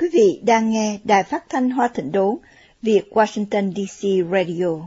vị đang nghe Đài Phát thanh Hoa Thịnh Đốn, Việt Washington DC Radio.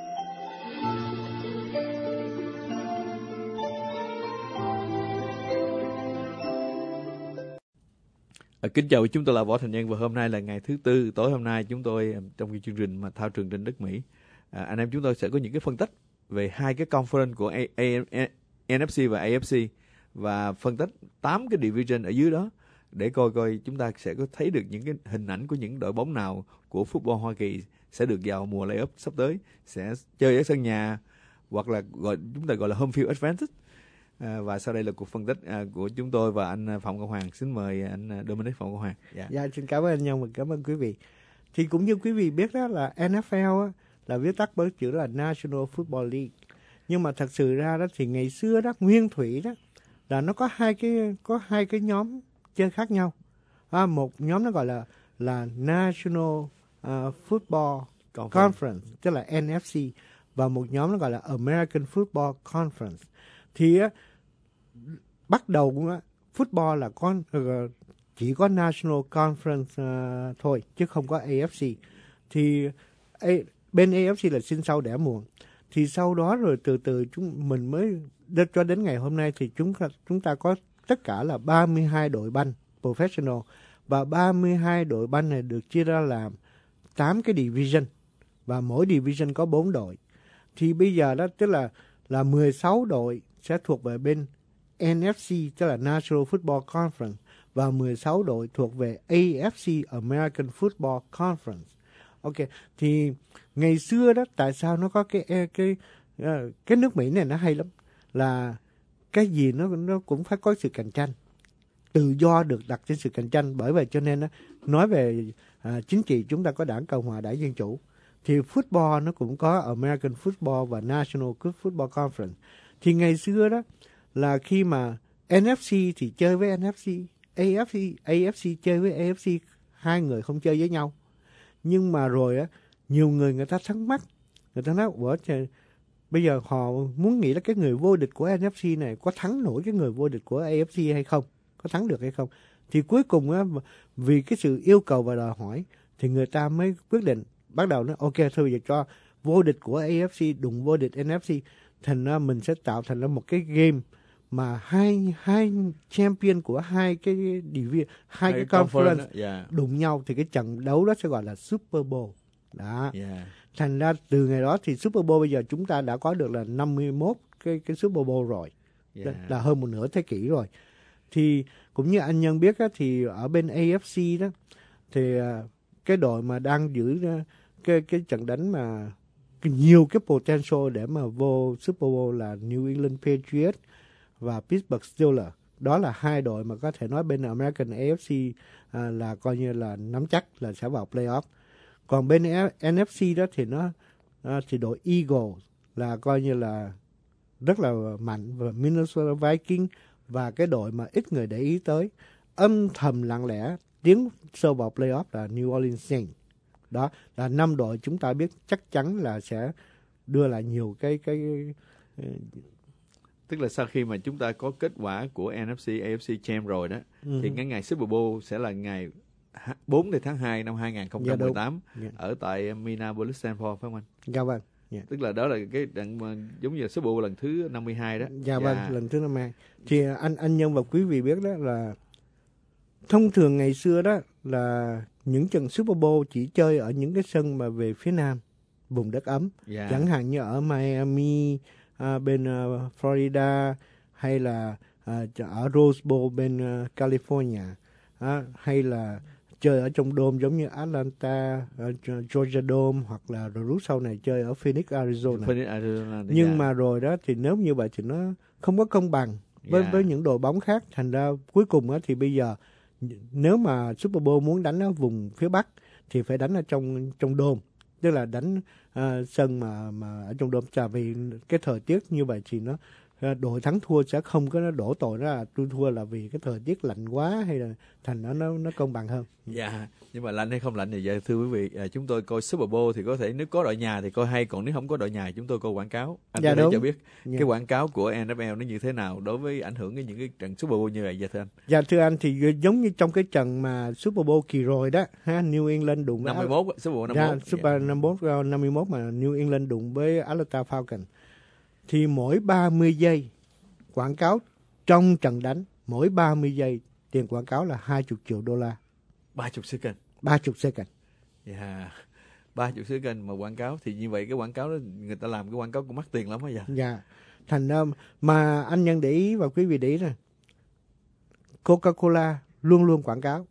Kính chào, chúng tôi là Võ Thành Nhân và hôm nay là ngày thứ Tư. Tối hôm nay chúng tôi trong cái chương trình mà thao trường trên đất Mỹ, anh em chúng tôi sẽ có những cái phân tích về hai cái conference của NFC và AFC và phân tích 8 cái division ở dưới đó để coi chúng ta sẽ có thấy được những cái hình ảnh của những đội bóng nào của football Hoa Kỳ sẽ được vào mùa playoff sắp tới, sẽ chơi ở sân nhà hoặc là chúng ta gọi là home field advantage. Và sau đây là cuộc phân tích của chúng tôi và anh Phạm Công Hoàng. Xin mời anh Dominic Phạm Công Hoàng. Dạ, xin cảm ơn anh Nhân và cảm ơn quý vị. Thì cũng như quý vị biết đó là NFL á, là viết tắt bởi chữ là National Football League. Nhưng mà thật sự ra đó thì ngày xưa đó, nguyên thủy đó là nó có hai cái nhóm chơi khác nhau. Một nhóm nó gọi là National Football Conference, tức là NFC, và một nhóm nó gọi là American Football Conference. Thì bắt đầu cũng football là chỉ có National Conference thôi chứ không có AFC. Thì bên AFC là sinh sau đẻ muộn. Thì sau đó rồi từ từ mình mới cho đến ngày hôm nay thì chúng ta có tất cả là 32 đội banh professional, và 32 đội banh này được chia ra làm 8 cái division và mỗi division có 4 đội. Thì bây giờ đó tức là 16 đội sẽ thuộc về bên NFC, tức là National Football Conference, và 16 đội thuộc về AFC, American Football Conference. Ok, thì ngày xưa đó tại sao nó có cái nước Mỹ này nó hay lắm, là cái gì nó cũng phải có sự cạnh tranh, tự do được đặt trên sự cạnh tranh. Bởi vậy cho nên nói về chính trị chúng ta có đảng Cộng hòa, đảng Dân chủ, thì football nó cũng có American Football và National Football Conference. Thì ngày xưa đó là khi mà NFC thì chơi với NFC, AFC chơi với AFC, hai người không chơi với nhau. Nhưng mà rồi nhiều người ta thắc mắc, người ta nói bây giờ họ muốn nghĩ là cái người vô địch của NFC này có thắng nổi cái người vô địch của AFC hay không, có thắng được hay không. Thì cuối cùng vì cái sự yêu cầu và đòi hỏi thì người ta mới quyết định, bắt đầu nói ok thôi bây giờ cho vô địch của AFC đụng vô địch NFC, thành ra mình sẽ tạo thành ra một cái game mà hai champion của hai cái division, hai cái conference đụng nhau, thì cái trận đấu đó sẽ gọi là Super Bowl đó. Thành ra từ ngày đó thì Super Bowl bây giờ chúng ta đã có được là 51 cái Super Bowl rồi, là hơn một nửa thế kỷ rồi. Thì cũng như anh Nhân biết thì ở bên AFC đó thì cái đội mà đang giữ cái trận đánh mà nhiều cái potential để mà vô Super Bowl là New England Patriots và Pittsburgh Steelers. Đó là hai đội mà có thể nói bên American AFC là coi như là nắm chắc là sẽ vào playoff. Còn bên NFC đó thì thì đội Eagles là coi như là rất là mạnh, và Minnesota Vikings và cái đội mà ít người để ý tới, âm thầm lặng lẽ tiến sâu vào playoff là New Orleans Saints. Đó là 5 đội chúng ta biết chắc chắn là sẽ đưa lại nhiều cái tức là sau khi mà chúng ta có kết quả của NFC, AFC Champ rồi đó, thì cái ngày Super Bowl sẽ là ngày 4 tháng 2 năm 2018 ở tại Minneapolis, St. Paul, phải không anh? Dạ vâng. Tức là đó là cái trận giống như là Super Bowl lần thứ 52 đó. Dạ vâng, lần thứ 52. Thì anh Nhân và quý vị biết đó là thông thường ngày xưa đó là những trận Super Bowl chỉ chơi ở những cái sân mà về phía nam, vùng đất ấm, chẳng hạn như ở Miami, bên Florida, hay là ở Rose Bowl bên California, hay là chơi ở trong dome giống như Atlanta, Georgia Dome, hoặc là rồi rút sau này chơi ở Phoenix, Arizona. Nhưng mà rồi đó thì nếu như vậy thì nó không có công bằng với những đội bóng khác. Thành ra cuối cùng thì bây giờ nếu mà Super Bowl muốn đánh ở vùng phía Bắc thì phải đánh ở trong dome, tức là đánh sân mà ở trong dome. Vì cái thời tiết như vậy thì nó đội thắng thua sẽ không có nó đổ tội đó là tôi thua là vì cái thời tiết lạnh quá, hay là thành nó công bằng hơn. Dạ, nhưng mà lạnh hay không lạnh thì giờ thưa quý vị, chúng tôi coi Super Bowl thì có thể nếu có đội nhà thì coi hay, còn nếu không có đội nhà chúng tôi coi quảng cáo. Anh Dạ, có thể đúng. cho biết Dạ. cái quảng cáo của NFL nó như thế nào đối với ảnh hưởng đến những cái trận Super Bowl như vậy, dạ thưa anh? Dạ thưa anh, thì giống như trong cái trận mà Super Bowl kỳ rồi đó ha, New England đụng với 51, Super Bowl 51. Dạ, Super 51 mà New England đụng với Atlanta Falcons, thì mỗi 30 giây quảng cáo trong trận đánh, mỗi 30 giây tiền quảng cáo là $20 triệu. 30 second. 30 second. Dạ, 30 second mà quảng cáo thì như vậy cái quảng cáo đó người ta làm cái quảng cáo cũng mắc tiền lắm á dạ. Dạ. Thành ra mà anh nhân để ý và quý vị để ý nè, Coca-Cola luôn luôn quảng cáo.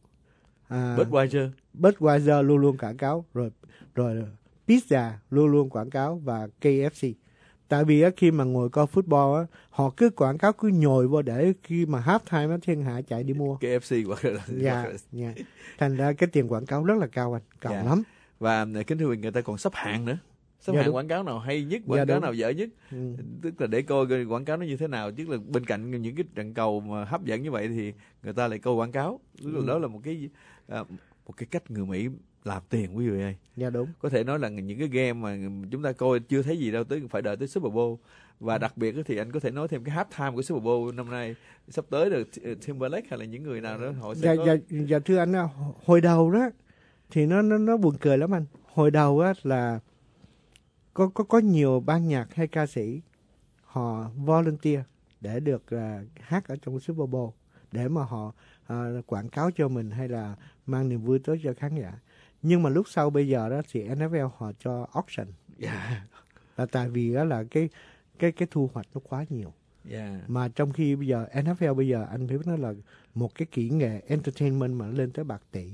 Budweiser luôn luôn quảng cáo, rồi pizza luôn luôn quảng cáo, và KFC. Tại vì á, khi mà ngồi coi football á, họ cứ quảng cáo cứ nhồi vô để khi mà half time á, thiên hạ chạy đi mua. KFC hoặc là Dạ. Thành ra cái tiền quảng cáo rất là cao anh, cao lắm. Và kính thưa quý vị, người ta còn sắp hạng nữa. Sắp hạng quảng cáo nào hay nhất, quảng cáo nào dở nhất. Tức là để coi quảng cáo nó như thế nào. Tức là bên cạnh những cái trận cầu mà hấp dẫn như vậy thì người ta lại coi quảng cáo. Đó là một cái cách người Mỹ làm tiền quý vị ơi. Dạ đúng. Có thể nói là những cái game mà chúng ta coi chưa thấy gì đâu, phải đợi tới Super Bowl. Và đặc biệt thì anh có thể nói thêm cái halftime của Super Bowl năm nay sắp tới được Timberlake hay là những người nào đó họ sẽ Dạ thưa anh, hồi đầu đó thì nó buồn cười lắm anh. Hồi đầu á là có nhiều ban nhạc hay ca sĩ họ volunteer để được hát ở trong Super Bowl, để mà họ quảng cáo cho mình hay là mang niềm vui tới cho khán giả. Nhưng mà lúc sau bây giờ đó thì NFL họ cho auction. Là tại vì đó là cái thu hoạch nó quá nhiều. Mà trong khi bây giờ NFL bây giờ anh biết nó là một cái kỹ nghệ entertainment mà nó lên tới bạc tỷ,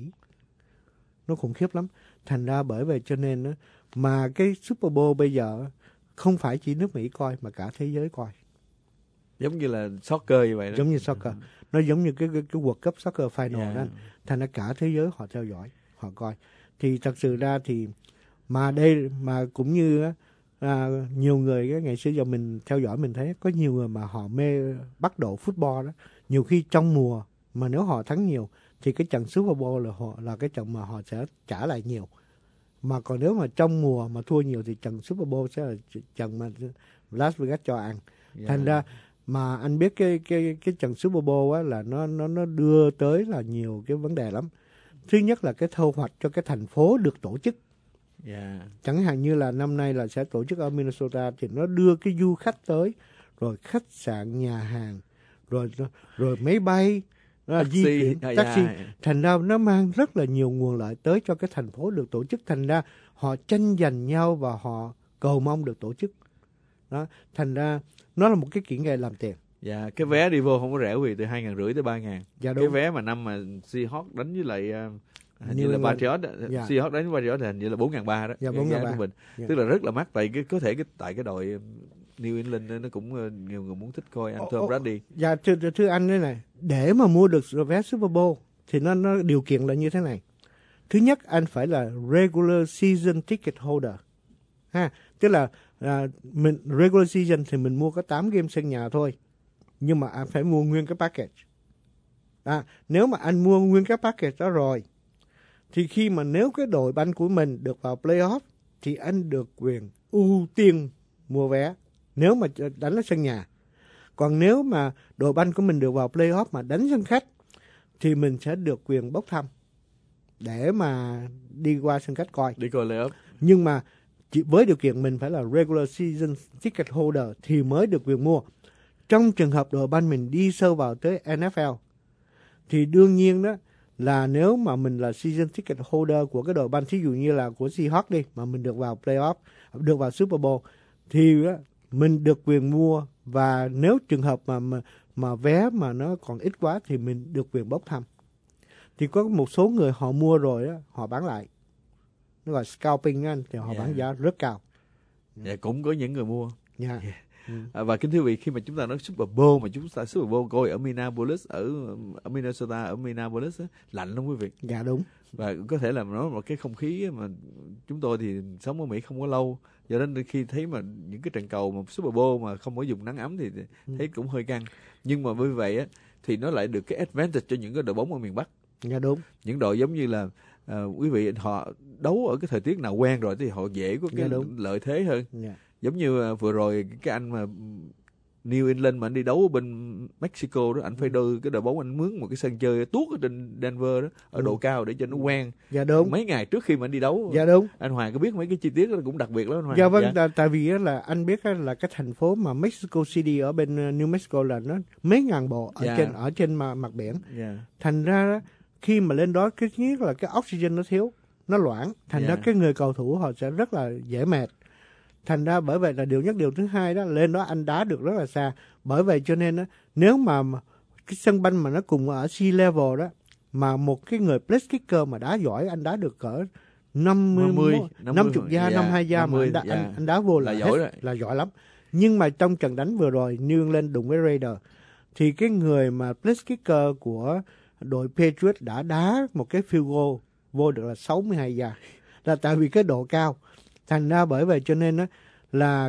nó khủng khiếp lắm. Thành ra bởi vậy cho nên đó, mà cái Super Bowl bây giờ không phải chỉ nước Mỹ coi mà cả thế giới coi. Giống như là soccer như vậy đó. Giống như soccer. Nó giống như cái World Cup Soccer Final đó. Thành ra cả thế giới họ theo dõi, họ coi. Thì thật sự ra thì mà cũng như nhiều người ngày xưa giờ mình theo dõi mình thấy có nhiều người mà họ mê bắt độ football đó. Nhiều khi trong mùa mà nếu họ thắng nhiều thì cái trận Super Bowl là cái trận mà họ sẽ trả lại nhiều. Mà còn nếu mà trong mùa mà thua nhiều thì trận Super Bowl sẽ là trận mà Las Vegas cho ăn. Thành ra mà anh biết cái trận Super Bowl á là nó đưa tới là nhiều cái vấn đề lắm. Thứ nhất là cái thu hoạch cho cái thành phố được tổ chức. Chẳng hạn như là năm nay là sẽ tổ chức ở Minnesota thì nó đưa cái du khách tới, rồi khách sạn, nhà hàng, rồi máy bay, di chuyển, taxi. Thành ra nó mang rất là nhiều nguồn lợi tới cho cái thành phố được tổ chức. Thành ra họ tranh giành nhau và họ cầu mong được tổ chức. Đó. Thành ra nó là một cái kỹ nghệ làm tiền. Cái vé đi vô không có rẻ vì từ 2.500 tới 3.000. Cái vé mà năm mà Seahawks đánh với lại hình như là Patriot, Seahawks đánh với Patriot thì hình như là 4.300 đó. 4.300. Tức là rất là mắc, tại tại cái đội New England nó cũng nhiều người muốn thích coi anh Tom Brady. Dạ thưa anh thế này, để mà mua được vé Super Bowl thì nó điều kiện là như thế này. Thứ nhất, anh phải là regular season ticket holder. Tức là mình regular season thì mình mua có 8 game sân nhà thôi. Nhưng mà anh phải mua nguyên cái package. Nếu mà anh mua nguyên cái package đó rồi thì khi mà nếu cái đội banh của mình được vào playoff thì anh được quyền ưu tiên mua vé nếu mà đánh ở sân nhà. Còn nếu mà đội banh của mình được vào playoff mà đánh sân khách thì mình sẽ được quyền bốc thăm để mà đi qua sân khách coi. Đi coi playoff. Nhưng mà chỉ với điều kiện mình phải là regular season ticket holder thì mới được quyền mua. Trong trường hợp đội banh mình đi sâu vào tới NFL thì đương nhiên đó là nếu mà mình là season ticket holder của cái đội banh, thí dụ như là của Seahawks đi, mà mình được vào playoff, được vào Super Bowl thì mình được quyền mua, và nếu trường hợp mà vé mà nó còn ít quá thì mình được quyền bốc thăm. Thì có một số người họ mua rồi á, họ bán lại. Nó gọi scalping anh, thì họ bán giá rất cao. Cũng có những người mua. Và kính thưa quý vị, khi mà chúng ta nói Super Bowl mà chúng ta Super Bowl coi ở Minneapolis, ở Minnesota, ở Minneapolis á, lạnh lắm quý vị. Dạ đúng. Và có thể là nó một cái không khí mà chúng tôi thì sống ở Mỹ không có lâu, Do đó khi thấy mà những cái trận cầu mà Super Bowl mà không có dùng nắng ấm thì thấy cũng hơi căng. Nhưng mà bởi vậy á thì nó lại được cái advantage cho những cái đội bóng ở miền Bắc. Dạ đúng. Những đội giống như là quý vị họ đấu ở cái thời tiết nào quen rồi thì họ dễ có cái lợi thế hơn. Giống như vừa rồi cái anh mà New England mà anh đi đấu ở bên Mexico đó, anh phải đưa cái đội bóng anh mướn một cái sân chơi tuốt ở trên Denver đó, ở độ cao để cho nó quen. Dạ đúng. Mấy ngày trước khi mà anh đi đấu. Dạ đúng. Anh Hoàng có biết mấy cái chi tiết đó cũng đặc biệt lắm anh Hoàng. Dạ vâng, tại vì là anh biết là cái thành phố mà Mexico City ở bên New Mexico là nó mấy ngàn bộ ở trên mặt biển. Thành ra đó, khi mà lên đó cái nhất là cái oxygen nó thiếu, nó loãng, thành ra cái người cầu thủ họ sẽ rất là dễ mệt. Thành ra bởi vậy là điều nhất. Điều thứ hai đó, lên đó anh đá được rất là xa. Bởi vậy cho nên đó, nếu mà cái sân banh mà nó cùng ở sea level đó, mà một cái người place kicker mà đá giỏi, anh đá được cỡ 50 gia, 52 gia mà anh đá vô là giỏi lắm. Nhưng mà trong trận đánh vừa rồi New England đụng với Raider thì cái người mà place kicker của đội Patriots đã đá một cái field goal vô được là 62 gia. Là tại vì cái độ cao. Thành ra bởi vậy cho nên đó, là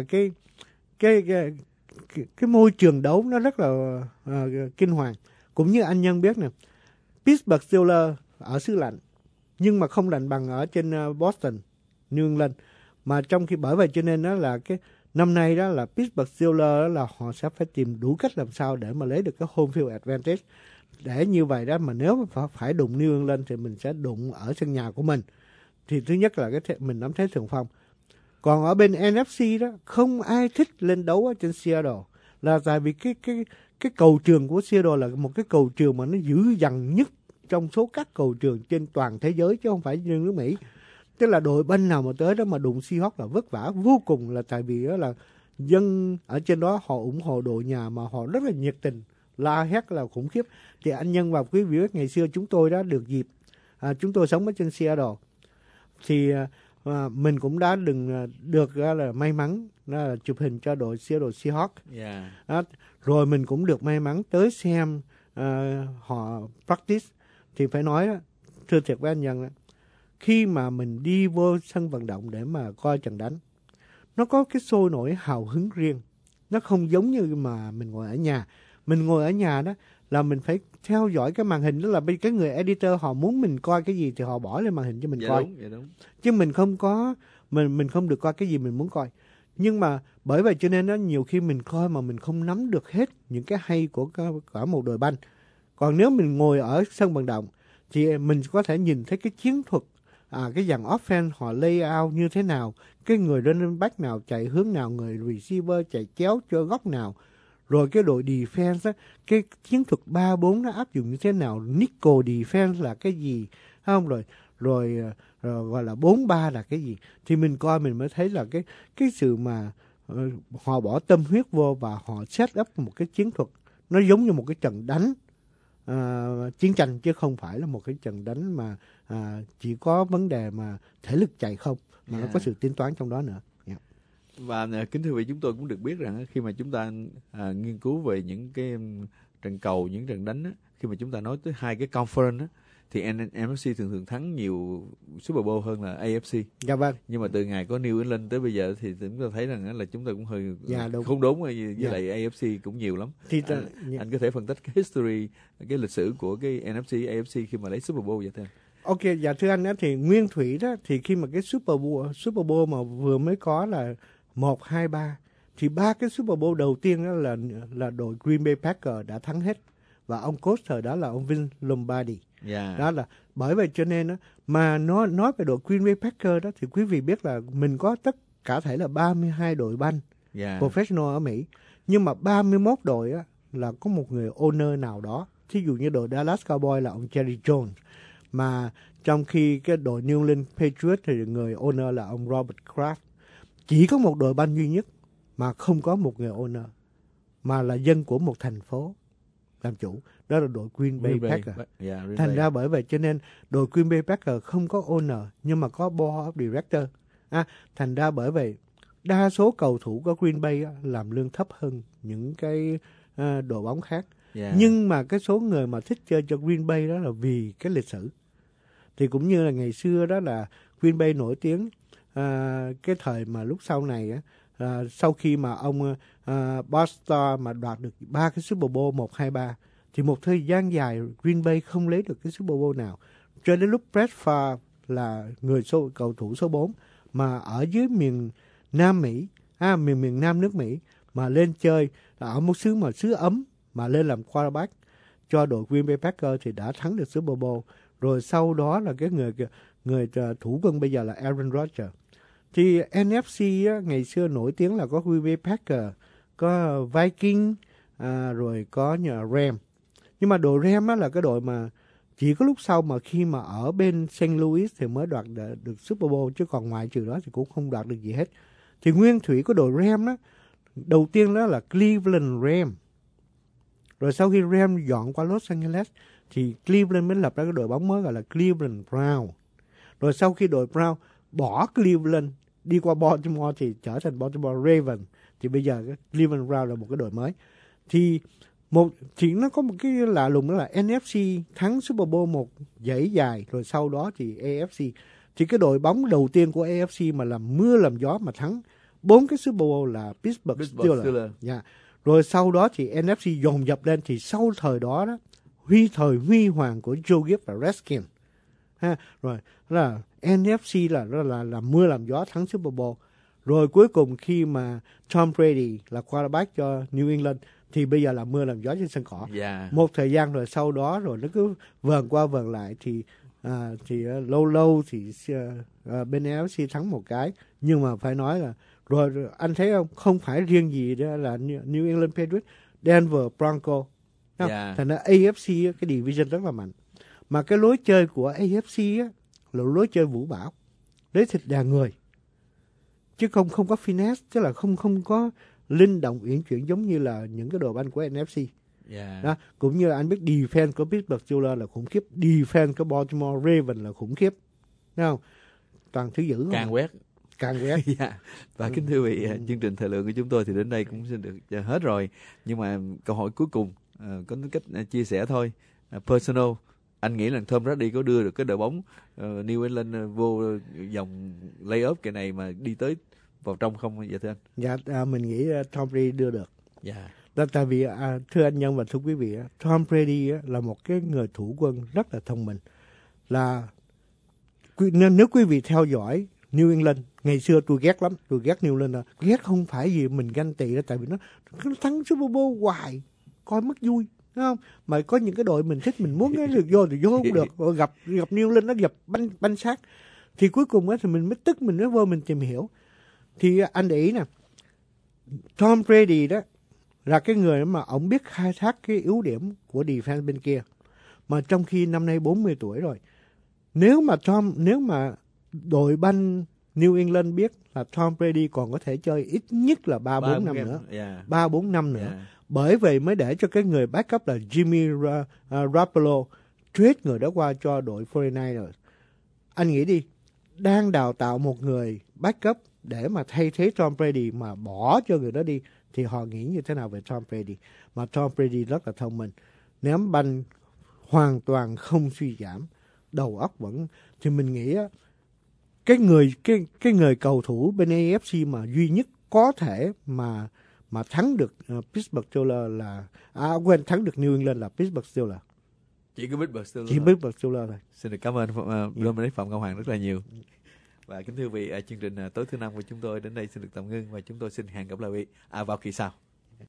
cái môi trường đấu nó rất là kinh hoàng. Cũng như anh Nhân biết nè, Pittsburgh Steelers ở xứ lạnh nhưng mà không lạnh bằng ở trên Boston, New England. Mà trong khi bởi vậy cho nên đó là cái năm nay đó là Pittsburgh Steelers đó là họ sẽ phải tìm đủ cách làm sao để mà lấy được cái home field advantage. Để như vậy đó mà nếu mà phải đụng New England thì mình sẽ đụng ở sân nhà của mình. Thì thứ nhất là mình nắm thế thượng phong. Còn ở bên NFC đó không ai thích lên đấu ở trên Seattle, là tại vì cái cầu trường của Seattle là một cái cầu trường mà nó dữ dằn nhất trong số các cầu trường trên toàn thế giới chứ không phải riêng nước Mỹ. Tức là đội banh nào mà tới đó mà đụng Seahawks là vất vả vô cùng, là tại vì đó là dân ở trên đó họ ủng hộ đội nhà mà họ rất là nhiệt tình, la hét là khủng khiếp. Thì anh Nhân và quý vị biết ngày xưa chúng tôi đã được dịp, chúng tôi sống ở trên Seattle thì mình cũng đã được là may mắn là chụp hình cho đội Seattle Seahawks. Rồi mình cũng được may mắn tới xem họ practice. Thì phải nói đó, thưa thiệt với anh Nhân đó, khi mà mình đi vô sân vận động để mà coi trận đánh, nó có cái sôi nổi hào hứng riêng. Nó không giống như mà mình ngồi ở nhà. Mình ngồi ở nhà đó là mình phải theo dõi cái màn hình, đó là cái người editor họ muốn mình coi cái gì thì họ bỏ lên màn hình cho mình coi. Đúng. Chứ mình không có mình không được coi cái gì mình muốn coi. Nhưng mà bởi vậy cho nên đó, nhiều khi mình coi mà mình không nắm được hết những cái hay của cả một đội banh. Còn nếu mình ngồi ở sân vận động thì mình có thể nhìn thấy cái chiến thuật, cái dàn offense họ lay out như thế nào, cái người running back nào chạy hướng nào, người receiver chạy chéo cho góc nào, rồi cái đội defense á, cái chiến thuật 3-4 nó áp dụng như thế nào, nickel defense là cái gì, không, rồi gọi là 4-3 là cái gì, thì mình coi mình mới thấy là cái sự mà họ bỏ tâm huyết vô và họ set up một cái chiến thuật nó giống như một cái trận đánh chiến tranh, chứ không phải là một cái trận đánh mà chỉ có vấn đề mà thể lực chạy không, mà nó có sự tính toán trong đó nữa. Và kính thưa quý vị, chúng tôi cũng được biết rằng khi mà chúng ta nghiên cứu về những cái trận cầu, những trận đánh á, khi mà chúng ta nói tới hai cái conference á, thì NFC thường thắng nhiều Super Bowl hơn là AFC. Dạ vâng. Nhưng mà từ ngày có New England tới bây giờ thì chúng ta thấy rằng là chúng ta cũng hơi không đúng, với lại AFC cũng nhiều lắm. Thì anh có thể phân tích cái history, cái lịch sử của cái NFC, AFC khi mà lấy Super Bowl vậy thôi. Ok, dạ thưa anh á, thì nguyên thủy đó, thì khi mà cái Super Bowl mà vừa mới có là 1, 2, 3, thì 3 cái Super Bowl đầu tiên đó là đội Green Bay Packers đã thắng hết, và ông coach thời đó là ông Vince Lombardi. Đó là bởi vậy cho nên đó, mà nói về đội Green Bay Packers đó, thì quý vị biết là mình có tất cả thể là 32 đội banh professional ở Mỹ, nhưng mà 31 đội á, là có một người owner nào đó. Thí dụ như đội Dallas Cowboys là ông Jerry Jones, mà trong khi cái đội New England Patriots thì người owner là ông Robert Kraft. Chỉ có một đội banh duy nhất mà không có một người owner, mà là dân của một thành phố làm chủ, đó là đội Green Bay Packers. Thành ra bởi vậy cho nên đội Green Bay Packers không có owner, nhưng mà có board of director. Thành ra bởi vậy đa số cầu thủ của Green Bay làm lương thấp hơn những cái đội bóng khác. Nhưng mà cái số người mà thích chơi cho Green Bay đó là vì cái lịch sử. Thì cũng như là ngày xưa đó là Green Bay nổi tiếng cái thời mà lúc sau này á, sau khi mà ông Boston mà đoạt được 3 cái Super Bowl 1, 2, 3 thì một thời gian dài Green Bay không lấy được cái Super Bowl nào. Cho đến lúc Brett Favre là cầu thủ số 4 mà ở dưới miền Nam Mỹ, miền Nam nước Mỹ mà lên chơi là ở một xứ ấm mà lên làm quarterback cho đội Green Bay Packers thì đã thắng được Super Bowl. Rồi sau đó là cái người thủ quân bây giờ là Aaron Rodgers. Thì NFC á, ngày xưa nổi tiếng là có Green Bay Packers, có Viking, rồi có Rams. Nhưng mà đội Rams á là cái đội mà chỉ có lúc sau mà khi mà ở bên St. Louis thì mới đoạt được Super Bowl, chứ còn ngoại trừ đó thì cũng không đoạt được gì hết. Thì nguyên thủy của đội Rams á, đầu tiên đó là Cleveland Rams. Rồi sau khi Rams dọn qua Los Angeles thì Cleveland mới lập ra cái đội bóng mới gọi là Cleveland Brown. Rồi sau khi đội Brown bỏ Cleveland đi qua Baltimore thì trở thành Baltimore Ravens. Thì bây giờ cái Cleveland Brown là một cái đội mới. Thì nó có một cái lạ lùng đó là NFC thắng Super Bowl một dãy dài, rồi sau đó thì AFC. Thì cái đội bóng đầu tiên của AFC mà làm mưa làm gió mà thắng 4 cái Super Bowl là Pittsburgh Steelers. Yeah. Rồi sau đó thì NFC dồn dập lên, thì sau thời đó thời huy hoàng của Joe Gibbs và Redskins. Rồi là NFC là mưa làm gió thắng Super Bowl. Rồi cuối cùng khi mà Tom Brady là quarterback cho New England thì bây giờ là mưa làm gió trên sân cỏ. Một thời gian rồi sau đó rồi nó cứ vờn qua vờn lại thì lâu thì bên NFC thắng một cái. Nhưng mà phải nói là rồi anh thấy không phải riêng gì đó là New England Patriots, Denver Broncos. Thành ra AFC cái division rất là mạnh. Mà cái lối chơi của AFC là lối chơi vũ bão, lấy thịt đàn người, chứ không có finesse, tức là không có linh động uyển chuyển giống như là những cái đội banh của NFC. Đó, cũng như là anh biết defense của Pittsburgh Steelers là khủng khiếp, defense của Baltimore Ravens là khủng khiếp, thấy không? Toàn thứ dữ càng quét. Và kính thưa quý vị, chương trình thời lượng của chúng tôi thì đến đây cũng xin được hết rồi. Nhưng mà câu hỏi cuối cùng có tính cách chia sẻ thôi, personal. Anh nghĩ là Tom Brady có đưa được cái đội bóng New England vô dòng playoff cái này mà đi tới vào trong không vậy thưa anh? Dạ, mình nghĩ Tom Brady đưa được. Tại vì thưa anh Nhân và thưa quý vị, Tom Brady là một cái người thủ quân rất là thông minh. Nên nếu quý vị theo dõi New England, ngày xưa tôi ghét lắm, tôi ghét New England. Ghét không phải vì mình ganh tị đó, tại vì nó thắng Super Bowl hoài, coi mất vui. Đúng không? Mà có những cái đội mình thích, mình muốn được vô thì vô không được. Rồi gặp New England nó gặp banh sát. Thì cuối cùng thì mình mới tức, mình mới vô mình tìm hiểu. Thì anh để ý nè, Tom Brady đó là cái người mà ông biết khai thác cái yếu điểm của defense bên kia. Mà trong khi năm nay 40 tuổi rồi, nếu mà đội banh New England biết là Tom Brady còn có thể chơi ít nhất là 3-4 năm nữa. 3-4 năm nữa. Bởi vậy mới để cho cái người backup là Jimmy Garoppolo trade người đó qua cho đội 49ers. Anh nghĩ đi, đang đào tạo một người backup để mà thay thế Tom Brady mà bỏ cho người đó đi thì họ nghĩ như thế nào về Tom Brady? Mà Tom Brady rất là thông minh, ném banh hoàn toàn không suy giảm, đầu óc vẫn. Thì mình nghĩ cái người cầu thủ bên AFC mà duy nhất có thể mà thắng được Pittsburgh Steelers là thắng được New England là Pittsburgh Steelers. Chỉ có Pittsburgh Steelers. Chỉ Pittsburgh Steelers thôi. Xin được cảm ơn Dominic Phạm Ngọc Hoàng rất là nhiều. Và kính thưa quý vị, chương trình tối thứ năm của chúng tôi đến đây xin được tạm ngưng và chúng tôi xin hẹn gặp lại quý vị vào kỳ sau.